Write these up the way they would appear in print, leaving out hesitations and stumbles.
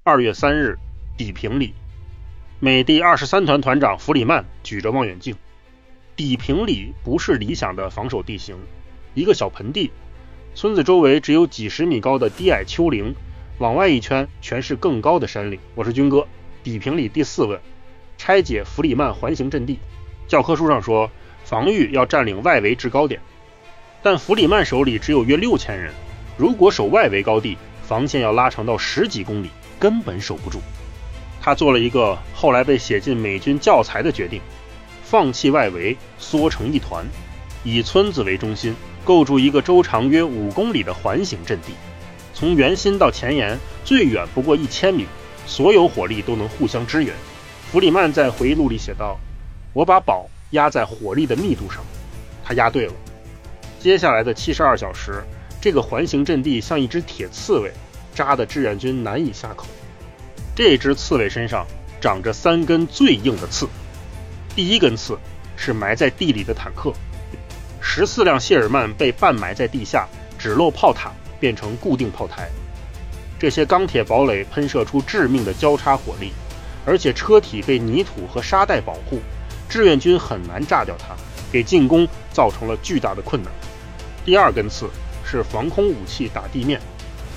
2月3日，砥平里，美第23团团长弗里曼举着望远镜。砥平里不是理想的防守地形，一个小盆地，村子周围只有几十米高的低矮丘陵，往外一圈全是更高的山岭。我是军哥，砥平里第4问，拆解弗里曼环形阵地。教科书上说，防御要占领外围制高点，但弗里曼手里只有约6000人，如果守外围高地，防线要拉长到10几公里，根本守不住。他做了一个后来被写进美军教材的决定，放弃外围，缩成一团，以村子为中心，构筑一个周长约5公里的环形阵地。从圆心到前沿，最远不过1000米，所有火力都能互相支援。弗里曼在回忆录里写道：我把宝压在火力的密度上。他压对了。接下来的72小时，这个环形阵地像一只铁刺猬，扎得志愿军难以下口。这只刺猬身上长着3根最硬的刺，第一根刺是埋在地里的坦克，14辆谢尔曼被半埋在地下，只露炮塔，变成固定炮台。这些钢铁堡垒喷射出致命的交叉火力，而且车体被泥土和沙袋保护，志愿军很难炸掉它，给进攻造成了巨大的困难。第二根刺是防空武器打地面，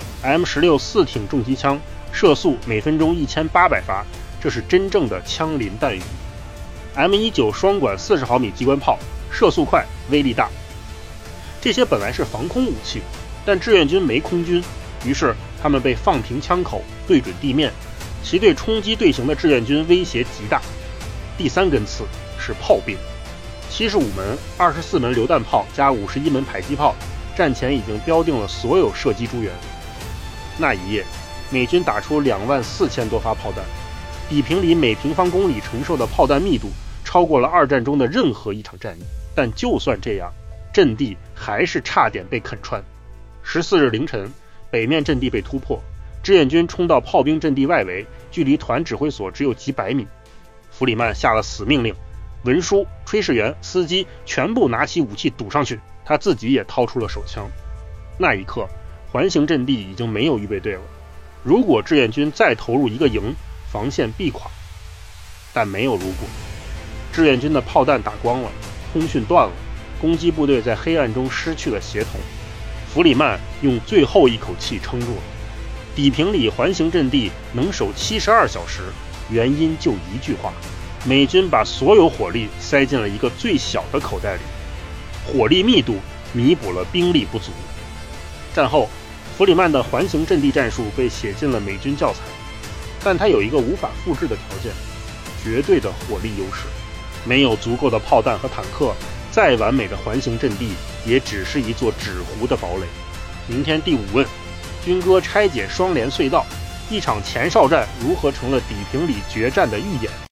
M16 4挺重机枪，射速每分钟1800发，这是真正的枪林弹雨。M19 双管40毫米机关炮，射速快，威力大。这些本来是防空武器，但志愿军没空军，于是他们被放平枪口，对准地面，其对冲击队形的志愿军威胁极大。第3根刺是炮兵，75门、24门榴弹炮加51门迫击炮，战前已经标定了所有射击诸元。那一夜，美军打出24000多发炮弹，砥平里每平方公里承受的炮弹密度超过了2战中的任何一场战役。但就算这样，阵地还是差点被啃穿。14日凌晨，北面阵地被突破，志愿军冲到炮兵阵地外围，距离团指挥所只有几百米。弗里曼下了死命令，文书、炊事员、司机全部拿起武器堵上去，他自己也掏出了手枪。那一刻，环形阵地已经没有预备队了，如果志愿军再投入一个营，防线必垮。但没有如果，志愿军的炮弹打光了，通讯断了，攻击部队在黑暗中失去了协同。弗里曼用最后一口气撑住了。砥平里环形阵地能守72小时，原因就一句话：美军把所有火力塞进了一个最小的口袋里，火力密度弥补了兵力不足。战后，弗里曼的环形阵地战术被写进了美军教材，但它有一个无法复制的条件：绝对的火力优势。没有足够的炮弹和坦克，再完美的环形阵地也只是一座纸糊的堡垒。明天第5问，军哥拆解双连隧道，一场前哨战如何成了砥平里决战的预演。